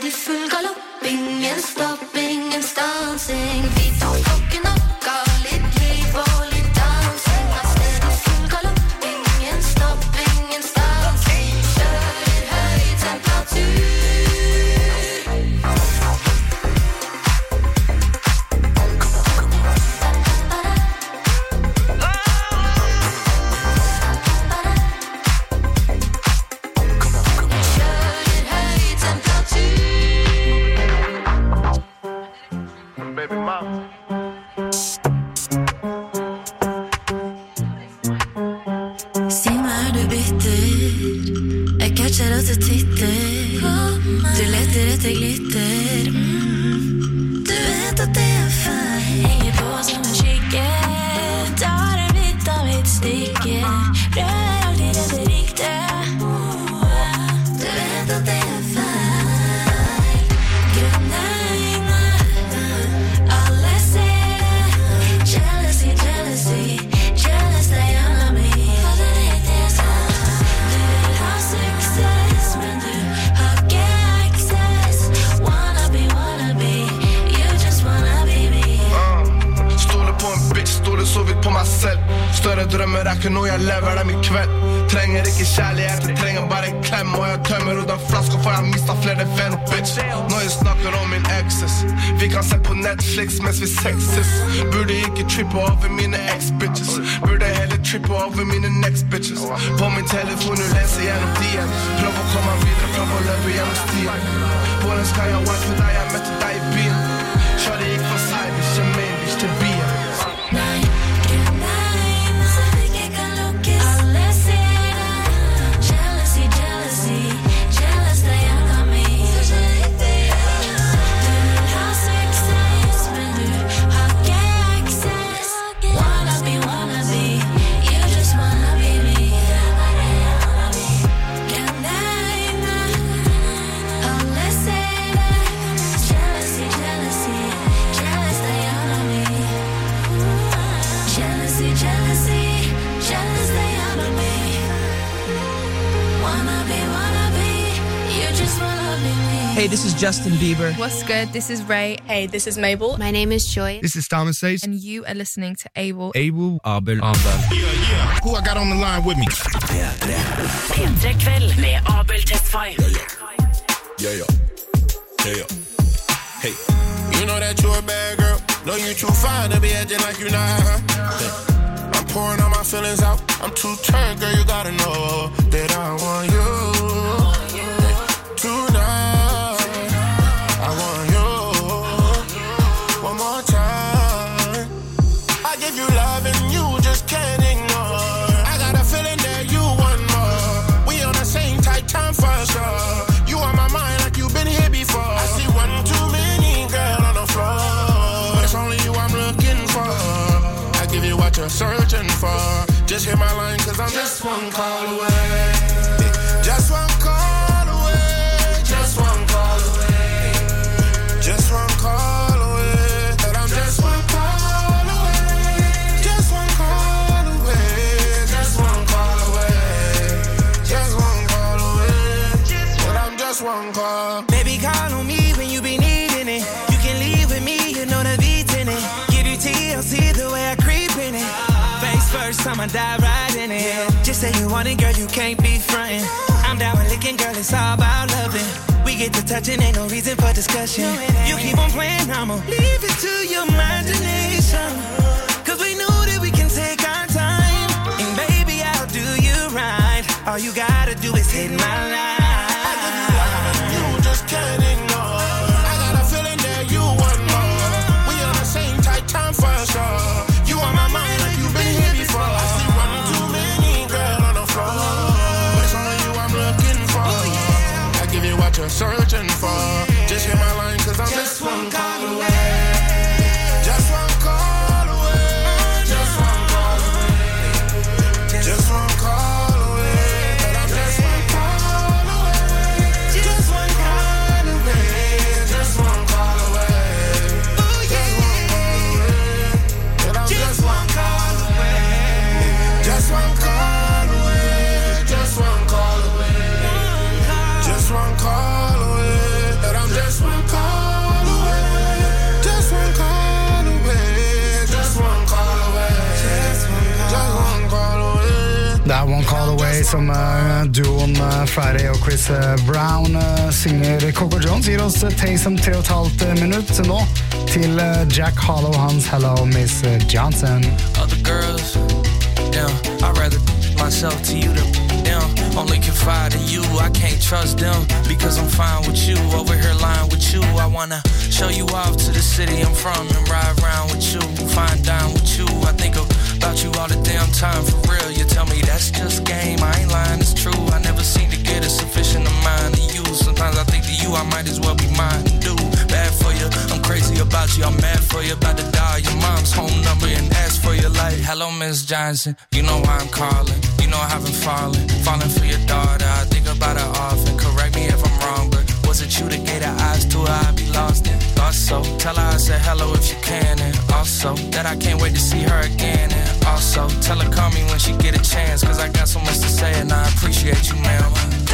Ingen stopp, ingen stansing. Vi tar klokken opp, ga litt baby mama. Si meg er du bitter, jeg catcher at du titter. Du leter etter glitter. Du vet at det er feil. Henger på som en skikke. Tar en bit av mitt stykke. Prøver alltid det riktige. Du vet at det er feil. Grønne øyne, alle ser det. Jealousy, jealousy, jealous they all of me. For det vet jeg sant. Du vil ha suksess, men du har ikke access. Wanna be, wanna be, you just wanna be me. uh, Stoler på en bitch, stoler så vidt på meg selv. Større drømmer er ikke noe jeg lever dem i kveld. Trenger ikke kjærlighet, jeg trenger bare en klem. Og jeg tømmer ut den flaska for jeg mistet flere venn, bitch. Når jeg snakker om min exes, vi kan se på Netflix mens vi sexes. Burde ikke trippe over mine ex-bitches. Burde heller trippe over mine next bitches. På min telefon og lese gjennom dien. Prøv å komme videre, prøv å løpe gjennom stien. Hvordan skal jeg wife for deg, jeg møtte deg i byen. Kjører gikk fra side, bitch, jeg main bitch til byen. Hey, this is Justin Bieber. What's good? This is Ray. Hey, this is Mabel. My name is Joy. This is Thomas Says. And you are listening to Able. Able, Abel, Amber. Yeah, yeah. Who I got on the line with me? P tre Kveld med Abel Tesfaye. Yeah, yeah. Yeah, yeah. Hey, you know that you're a bad girl. Know you too fine to be acting like you not her. Hey. I'm pouring all my feelings out. I'm too turned, girl, you gotta know that I want you. Hey. Tonight, I want you. One more time. I give you love and you just can't ignore. I got a feeling that you want more. We on the same tight time for sure. You on my mind like you've been here before. I see one too many girl on the floor, but it's only you I'm looking for. I give you what you're searching for. Just hit my line cause I'm just one call away. Just one call away. Just one call away. Just one call away. And I'm just one call away. Just one call away. Just one call away. Just one call away. And I'm just one call. Baby, call on me when you be needing it. You can leave with me, you know the beats in it. Give you T L C the way I creep in it. Face first, I'ma dive right in it. Just say you want it, girl, you can't be frontin'. I'm down with licking, girl, it's all about loving. We get to touching, ain't no reason for discussion. You keep on playing, I'ma leave it to your imagination. Cause we know that we can take our time. And baby, I'll do you right. All you gotta do is hit my line. I give you love and you just can't ignore. I got a feeling that you want more. We on the same tight time for sure. You on my mind like you've been here before. I see one too many girl on the floor, but it's only you I'm looking for. I give you what you're searching for. Just hit my line cause I'm just one call away. Just one call away. Just one call away. Just one call away. And I'm just one call away. Just one call away. Just one call away. Just one call away. And I'm just one call away. Just one call away. Just one call away. Just one call away. And I'm just one call away. Just one call away. Just one call away. Just one call away. Det er One Call Away som uh, duoen uh, Friday og Chris uh, Brown uh, synger. Coco Jones gir oss uh, Taysom tre og et halvt uh, minutt nå til uh, Jack Harlow hans Hello Miss uh, Johnson. Other girls, damn, I'd rather myself to you than them. Only confide in you, I can't trust them. Because I'm fine with you, over here lying with you. I wanna show you off to the city I'm from and ride around with you, fine dine with you. I think about you all the damn time, for real. You tell me that's just game, I ain't lying, it's true. I never seem to get a sufficient amount of you. Sometimes I think that you, I might as well be mine and do bad for you. I'm crazy about you, I'm mad for you. About to dial your mom's home number and ask for your life. Hello, Miss Johnson, you know why I'm calling. You know I haven't fallen, falling for your daughter. I think about her often, correct me if I'm wrong, but was it you that gave her eyes to her? I'd be lost in. Thought so, tell her I said hello if you can. And also, that I can't wait to see her again. And also, tell her call me when she get a chance, cause I got so much to say and I appreciate you, ma'am.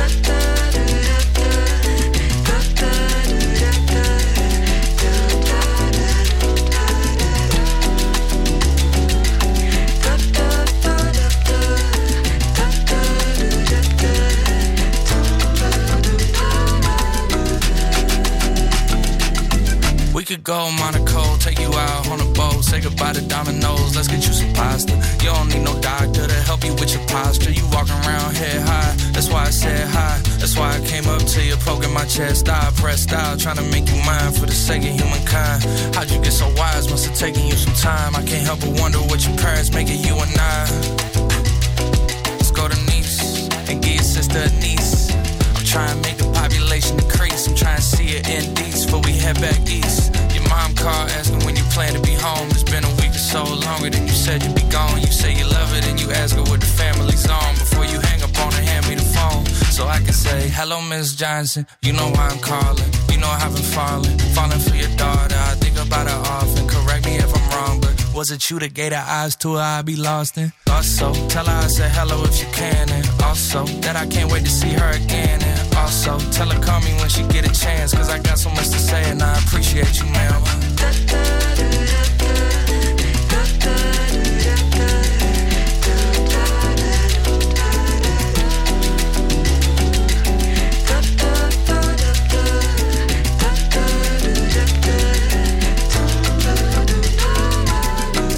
We could go Monaco, take you out on a boat, say goodbye to Domino's, let's get you some pasta. You don't need no doctor to help you with your posture. You walking around head high, that's why I said hi. That's why I came up to you, poking my chest. I pressed out, trying to make you mine for the sake of humankind. How'd you get so wise? Must have taken you some time. I can't help but wonder what your parents make of you and I. Let's go to Nice and give your sister a niece. I'm trying to make the population decrease. I'm trying to see it in these before we head back east. Your mom called asking when you plan to be home. It's been a week or so, longer than you said you'd be gone. You say you love it and you ask her what the family's on. Before you hang up on her, hand me the phone so I can say, hello, Miss Johnson, you know why I'm calling. You know I haven't fallen, falling for your daughter. I think about her often, correct me if I'm wrong, but was it you that gave her eyes to her? I'd be lost in. Also, tell her I said hello if you can. And also, that I can't wait to see her again. And also, tell her call me when she get a chance, cause I got so much to say and I appreciate you, ma'am.